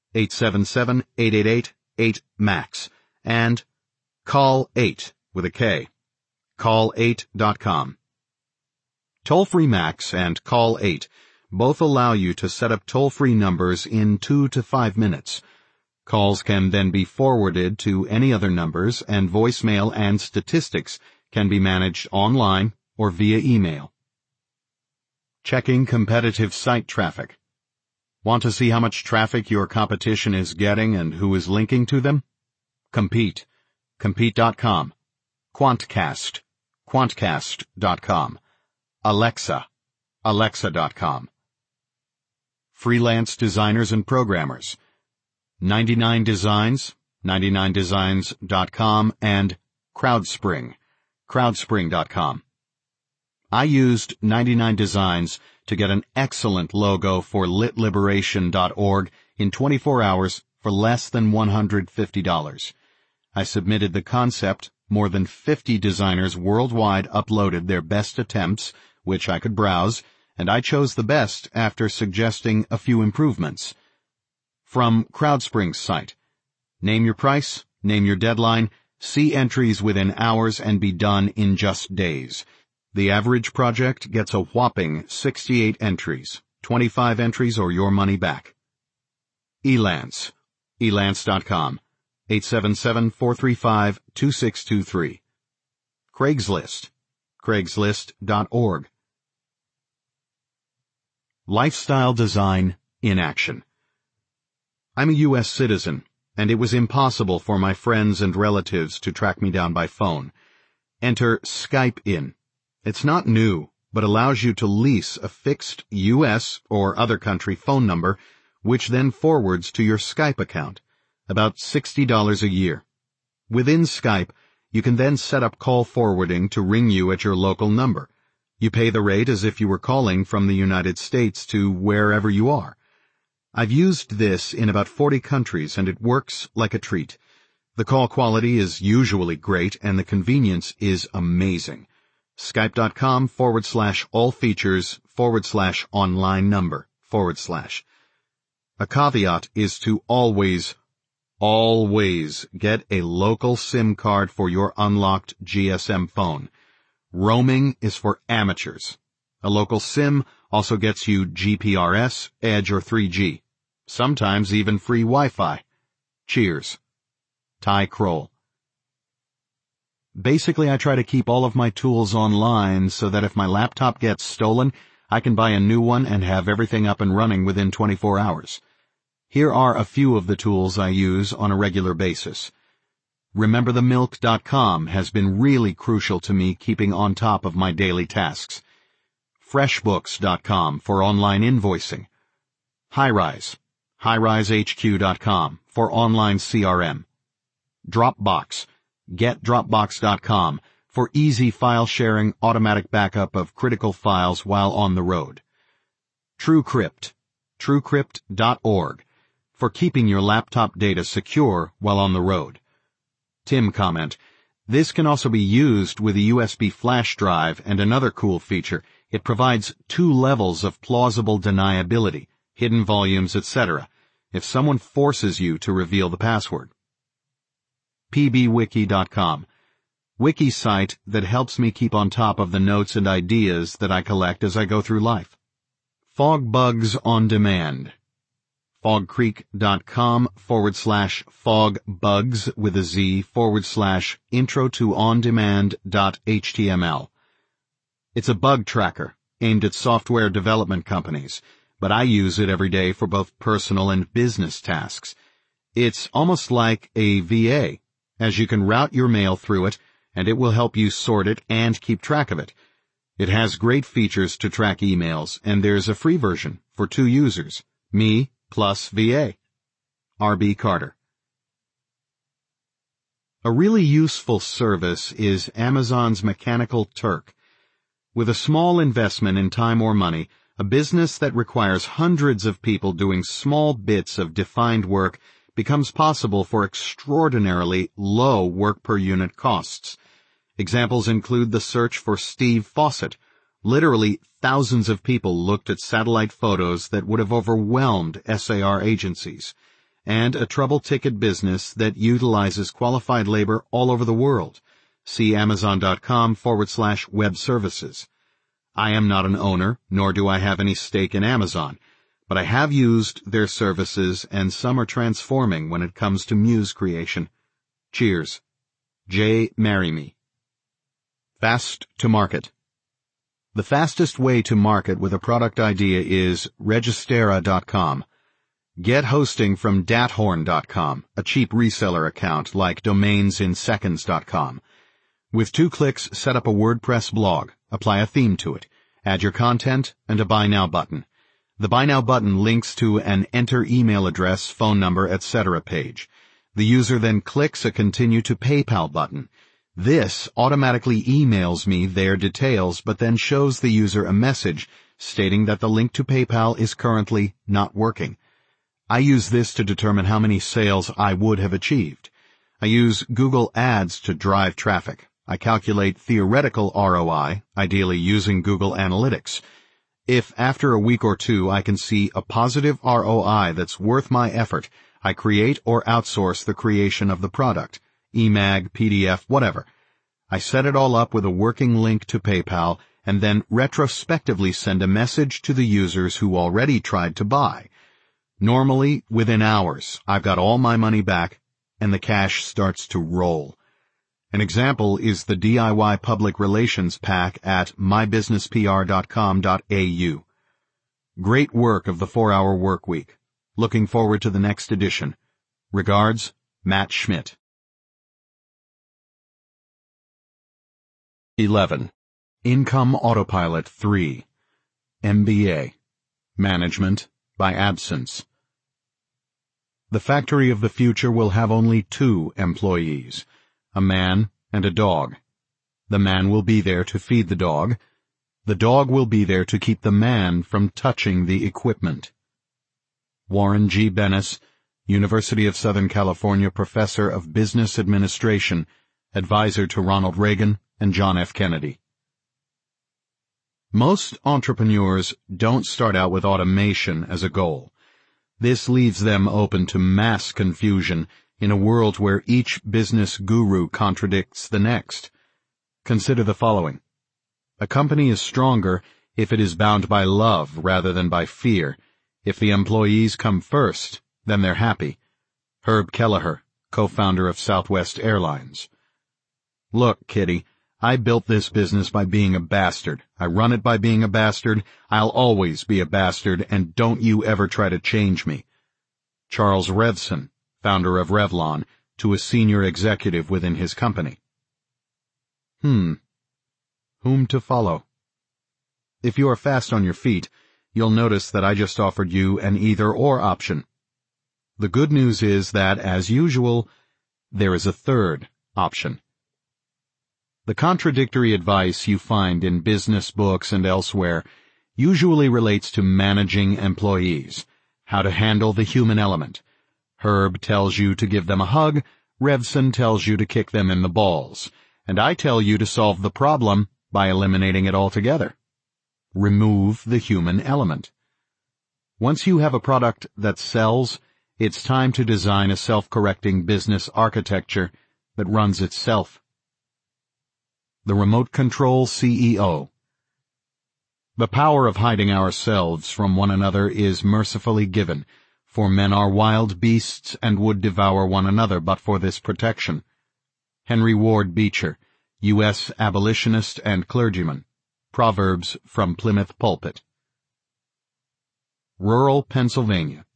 877-888-8MAX, and Call8 with a K, call8.com. Toll-free Max and Call8 both allow you to set up toll-free numbers in 2 to 5 minutes. Calls can then be forwarded to any other numbers, and voicemail and statistics can be managed online or via email. Checking competitive site traffic. Want to see how much traffic your competition is getting and who is linking to them? Compete, compete.com. Quantcast, quantcast.com. Alexa, alexa.com. Freelance designers and programmers. 99 Designs, 99designs.com, and Crowdspring, crowdspring.com. I used 99 Designs to get an excellent logo for litliberation.org in 24 hours for less than $150. I submitted the concept. More than 50 designers worldwide uploaded their best attempts, which I could browse, and I chose the best after suggesting a few improvements. From Crowdspring's site. Name your price, name your deadline, see entries within hours, and be done in just days. The average project gets a whopping 68 entries, 25 entries or your money back. Elance, elance.com, 877-435-2623. Craigslist, craigslist.org. Lifestyle Design in Action. I'm a U.S. citizen, and it was impossible for my friends and relatives to track me down by phone. Enter Skype in. It's not new, but allows you to lease a fixed U.S. or other country phone number, which then forwards to your Skype account, about $60 a year. Within Skype, you can then set up call forwarding to ring you at your local number. You pay the rate as if you were calling from the United States to wherever you are. I've used this in about 40 countries, and it works like a treat. The call quality is usually great, and the convenience is amazing. Skype.com/all-features/online-number/. A caveat is to always get a local SIM card for your unlocked GSM phone. Roaming is for amateurs. A local SIM also gets you GPRS, Edge, or 3G. Sometimes even free Wi-Fi. Cheers. Ty Kroll. Basically, I try to keep all of my tools online so that if my laptop gets stolen, I can buy a new one and have everything up and running within 24 hours. Here are a few of the tools I use on a regular basis. RememberTheMilk.com has been really crucial to me keeping on top of my daily tasks. FreshBooks.com for online invoicing. HighRise, HighRiseHQ.com for online CRM. Dropbox, GetDropbox.com for easy file sharing, automatic backup of critical files while on the road. TrueCrypt, TrueCrypt.org for keeping your laptop data secure while on the road. Tim comment, this can also be used with a USB flash drive, and another cool feature, it provides 2 levels of plausible deniability, hidden volumes, etc., if someone forces you to reveal the password. pbwiki.com, wiki site that helps me keep on top of the notes and ideas that I collect as I go through life. FogBugs on Demand, fogcreek.com/fogbugs with a Z/intro to ondemand.html. It's a bug tracker aimed at software development companies, but I use it every day for both personal and business tasks. It's almost like a VA, as you can route your mail through it, and it will help you sort it and keep track of it. It has great features to track emails, and there's a free version for 2 users, me plus VA. R.B. Carter. A really useful service is Amazon's Mechanical Turk. With a small investment in time or money, a business that requires hundreds of people doing small bits of defined work becomes possible for extraordinarily low work per unit costs. Examples include the search for Steve Fawcett. Literally thousands of people looked at satellite photos that would have overwhelmed SAR agencies, and a trouble ticket business that utilizes qualified labor all over the world. See Amazon.com/web services. I am not an owner, nor do I have any stake in Amazon, but I have used their services, and some are transforming when it comes to muse creation. Cheers. J. Marry Me. Fast to market. The fastest way to market with a product idea is Registera.com. Get hosting from Dathorn.com, a cheap reseller account like domainsinseconds.com. With 2 clicks, set up a WordPress blog, apply a theme to it, add your content, and a Buy Now button. The Buy Now button links to an enter email address, phone number, etc. page. The user then clicks a Continue to PayPal button. This automatically emails me their details, but then shows the user a message stating that the link to PayPal is currently not working. I use this to determine how many sales I would have achieved. I use Google Ads to drive traffic. I calculate theoretical ROI, ideally using Google Analytics. If after a week or 2 I can see a positive ROI that's worth my effort, I create or outsource the creation of the product, eMag, PDF, whatever. I set it all up with a working link to PayPal, and then retrospectively send a message to the users who already tried to buy. Normally, within hours, I've got all my money back, and the cash starts to roll. An example is the DIY Public Relations Pack at mybusinesspr.com.au. Great work of the 4-Hour Workweek. Looking forward to the next edition. Regards, Matt Schmidt. 11. Income Autopilot 3. MBA. Management by Absence. The factory of the future will have only 2 employees, a man and a dog. The man will be there to feed the dog. The dog will be there to keep the man from touching the equipment. Warren G. Bennis, University of Southern California Professor of Business Administration, advisor to Ronald Reagan and John F. Kennedy. Most entrepreneurs don't start out with automation as a goal. This leaves them open to mass confusion in a world where each business guru contradicts the next. Consider the following. A company is stronger if it is bound by love rather than by fear. If the employees come first, then they're happy. Herb Kelleher, co-founder of Southwest Airlines. Look, Kitty, I built this business by being a bastard. I run it by being a bastard. I'll always be a bastard, and don't you ever try to change me. Charles Revson, founder of Revlon, to a senior executive within his company. Whom to follow? If you are fast on your feet, you'll notice that I just offered you an either-or option. The good news is that, as usual, there is a third option. The contradictory advice you find in business books and elsewhere usually relates to managing employees, how to handle the human element. Herb tells you to give them a hug, Revson tells you to kick them in the balls, and I tell you to solve the problem by eliminating it altogether. Remove the human element. Once you have a product that sells, it's time to design a self-correcting business architecture that runs itself. The Remote Control CEO. The power of hiding ourselves from one another is mercifully given, for men are wild beasts and would devour one another but for this protection. Henry Ward Beecher, U.S. abolitionist and clergyman. Proverbs from Plymouth Pulpit. Rural Pennsylvania.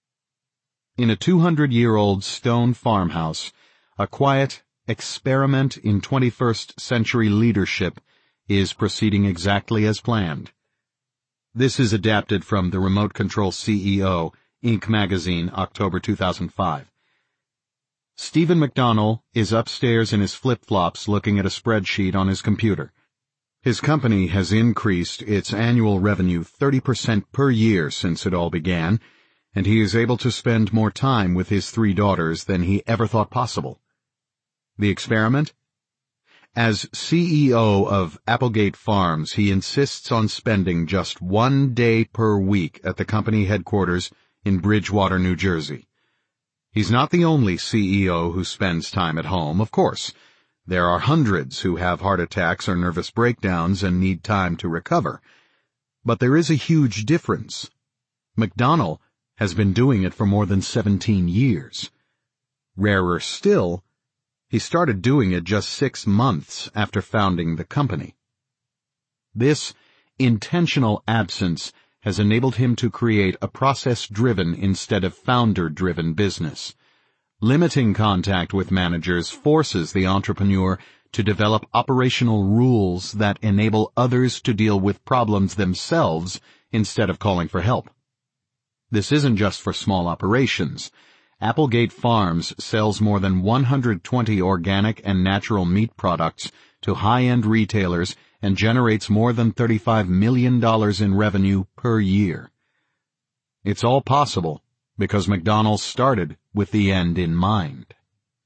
In a 200-year-old stone farmhouse, a quiet experiment in 21st century leadership is proceeding exactly as planned. This is adapted from The Remote Control CEO, Inc. magazine, October 2005. Stephen McDonnell is upstairs in his flip-flops looking at a spreadsheet on his computer. His company has increased its annual revenue 30% per year since it all began, and he is able to spend more time with his 3 daughters than he ever thought possible. The experiment? As CEO of Applegate Farms, he insists on spending just 1 day per week at the company headquarters in Bridgewater, New Jersey. He's not the only CEO who spends time at home, of course. There are hundreds who have heart attacks or nervous breakdowns and need time to recover. But there is a huge difference. McDonnell has been doing it for more than 17 years. Rarer still, he started doing it just 6 months after founding the company. This intentional absence has enabled him to create a process-driven instead of founder-driven business. Limiting contact with managers forces the entrepreneur to develop operational rules that enable others to deal with problems themselves instead of calling for help. This isn't just for small operations. Applegate Farms sells more than 120 organic and natural meat products to high-end retailers and generates more than $35 million in revenue per year. It's all possible because McDonnell started with the end in mind.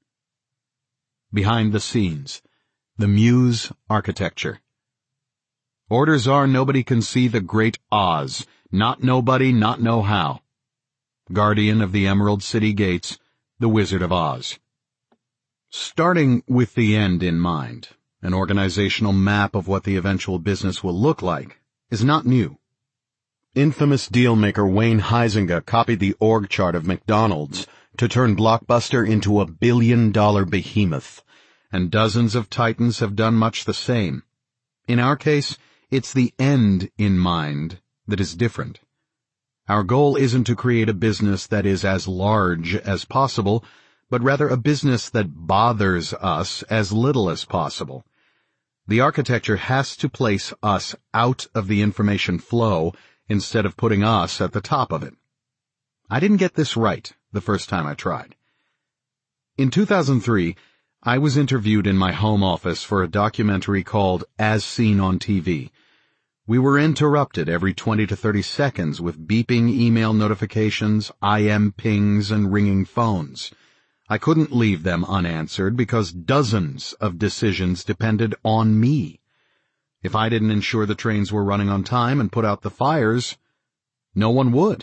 Behind the scenes, the Muse architecture. Orders are nobody can see the great Oz, not nobody, not know how. Guardian of the Emerald City Gates, the Wizard of Oz. Starting with the end in mind, an organizational map of what the eventual business will look like, is not new. Infamous dealmaker Wayne Huizenga copied the org chart of McDonald's to turn Blockbuster into a billion-dollar behemoth, and dozens of titans have done much the same. In our case, it's the end in mind that is different. Our goal isn't to create a business that is as large as possible, but rather a business that bothers us as little as possible. The architecture has to place us out of the information flow instead of putting us at the top of it. I didn't get this right the first time I tried. In 2003, I was interviewed in my home office for a documentary called As Seen on TV. We were interrupted every 20 to 30 seconds with beeping email notifications, IM pings, and ringing phones. I couldn't leave them unanswered because dozens of decisions depended on me. If I didn't ensure the trains were running on time and put out the fires, no one would.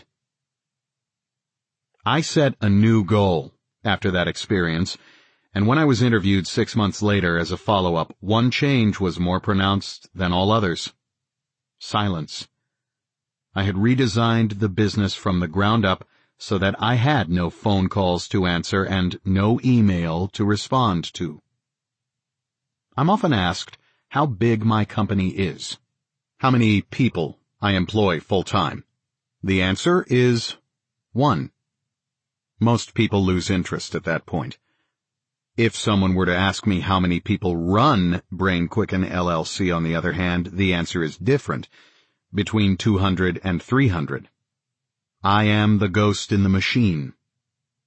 I set a new goal after that experience, and when I was interviewed 6 months later as a follow-up, one change was more pronounced than all others. Silence. I had redesigned the business from the ground up so that I had no phone calls to answer and no email to respond to. I'm often asked how big my company is, how many people I employ full-time. The answer is 1. Most people lose interest at that point. If someone were to ask me how many people run Brain Quicken LLC, on the other hand, the answer is different, between 200 and 300. I am the ghost in the machine.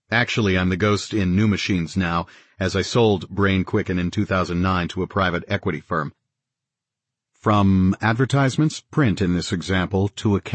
Actually, I'm the ghost in New Machines now, as I sold Brain Quicken in 2009 to a private equity firm. From advertisements, print in this example, to a